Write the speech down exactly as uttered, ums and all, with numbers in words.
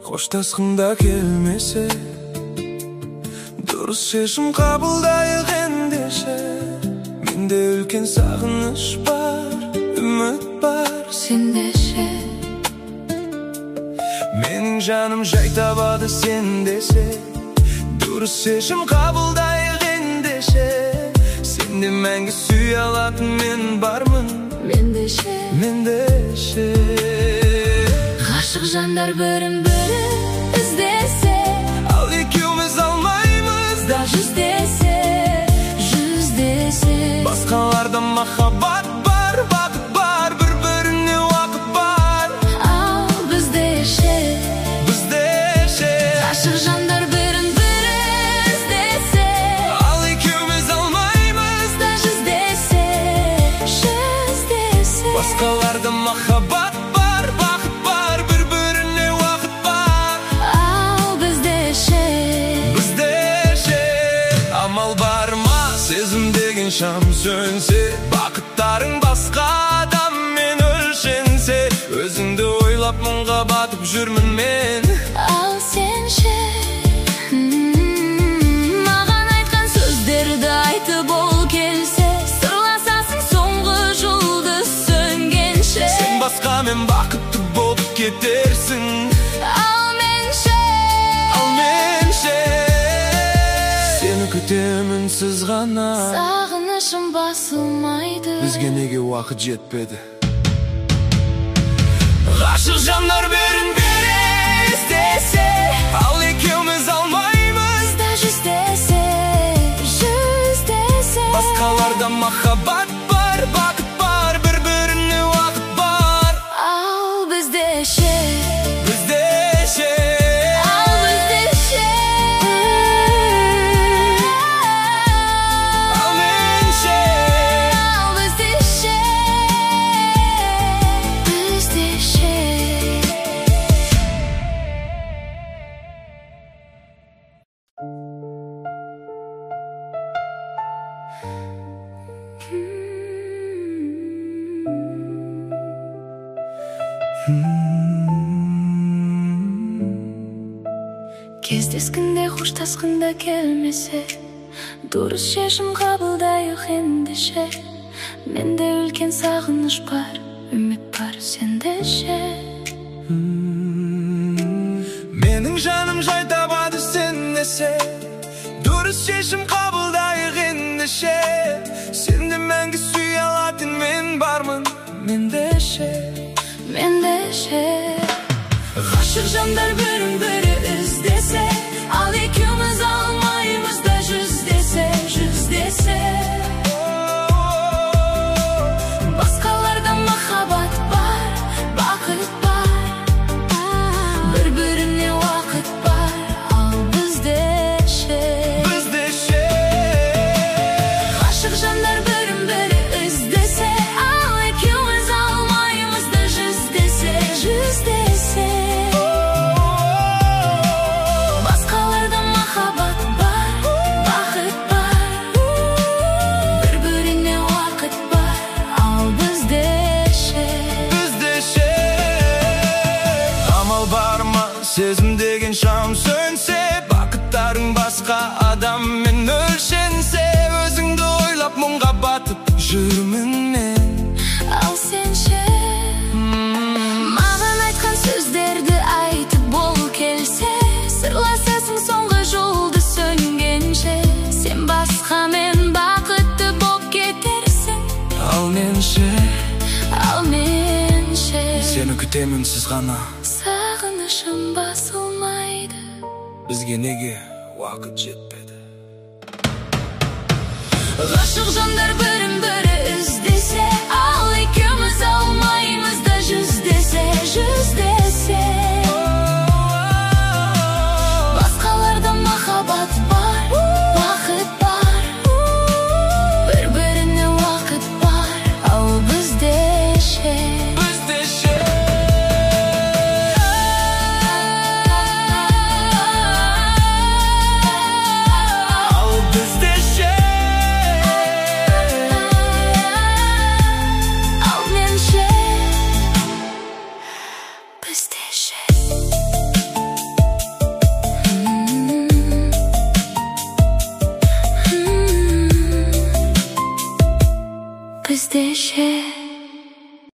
Коштасқың да келмесе, дұрыс шешім қабылдайық ендеше. Менде үлкен сағыныш бар, үміт бар сенде ше. Менің жаным жай табады сен десе, дұрыс шешім қабылдайық ендеше. Сенде мәңгі сүй алатын мен бармын, Менде ше, менде ше. Ғашық жандар бірін-бірі іздесе, ал екеуміз алмаймыз да жүздесе, жүздесе. Басқаларда махаббат бар, бақыт бар, бір-біріне уақыт бар. Ал бізде ше, бізде ше. ғашық жандар бірін-бірі іздесе, ал екеуміз алмаймыз да жүздесе, жүздесе. Басқаларда махаббат бар, бақыт бар, бір-біріне уақыт бар. Ал бізде ше, бізде ше. Амал бар ма, сезім деген шам сөнсе, бақыттарың басқа адаммен өлшенсе, өзіңді ойлап мұңға батып жүрмін мен. ал сен ше, М, маған айтқан сөздерді айтып ол келсе, сырласасың соңғы жұлдыз сөнгенше. Сен басқа мен бақытты болып кетерсің, Ал мен ше, ал мен ше. Сені күтемін сіз ғана, сағынышым басылмайды. бізге неге уақыт жетпеді? Ғашық жандар бірін-бірі іздесе, ал екеуміз алмаймыз да жүздесе, жүздесе. Басқаларда махаббат бар, бақыт бар, бір-біріне уақыт бар. Ал бізде ше, Бізде ше. ал бізде ше, ал мен ше. ал бізде ше, бізде ше. Кездескінде қоштасқында келмесе, дұрыс шешім қабылдайық ендеше. Менде үлкен сағыныш бар, үміт бар сенде ше. Менің жаным жай табады сен десе, дұрыс шешім қабылдайық ендеше. Сенде мәңгі сүй алатын мен бармын, менде ше. Менде ше, Ғашық жандар бірін-бірі іздесе, ал екеуміз алмаймыз да жүздесе, жүздесе. Басқаларда махаббат бар, бақыт бар, бір-біріне уақыт бар. Ал бізде ше, бізде ше. ғашық жандар бірін-бірі іздесе, ал екеуміз алмаймыз да жүздесе, жүздесе. Басқаларда махаббат бар, бақыт бар, бір-біріне уақыт бар. Ал бізде ше, бізде ше. Амал бар ма, сезім деген шам сөнсе, бақыттарың басқа адаммен өлшенсе, өзіңді ойлап мұңға батып жүрмін мен. ал сен ше, маған айтқан сөздерді айтып ол келсе, сырласасың соңғы жұлдыз сөнгенше. Сен басқа мен бақытты боп кетерсің, Ал мен ше, ал мен ше. сені күтемін сіз ғана, Сағынышым басылмайды, бізге неге уақыт жетпеді? ғашық жандар бірін-бірі іздесе, ал екеуміз алмаймыз да жүздесе, жүздесе. Басқаларда махаббат бар, бақыт бар, бір-біріне уақыт бар. Ал бізде ше, Бізде ше. Ал бізде ше. іздеші.